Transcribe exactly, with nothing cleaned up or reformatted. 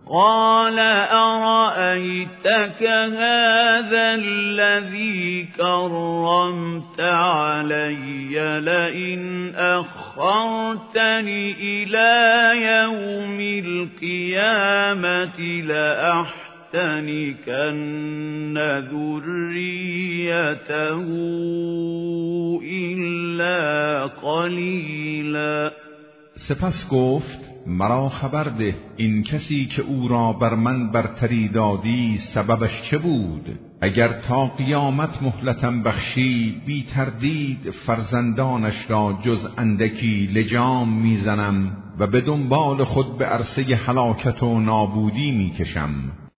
قال أرأيتك هذا الذي كرمت علي لئن أخرتني إلى يوم القيامة لأحتنكن ذريته إلا قلیلا. سپس گفت مرا خبر ده این کسی که او را بر من برتری دادی سببش چه بود؟ اگر تا قیامت مهلتم بخشی بی تردید فرزندانش را جز اندکی لجام میزنم و به دنبال خود به عرصه هلاکت و نابودی میکشم.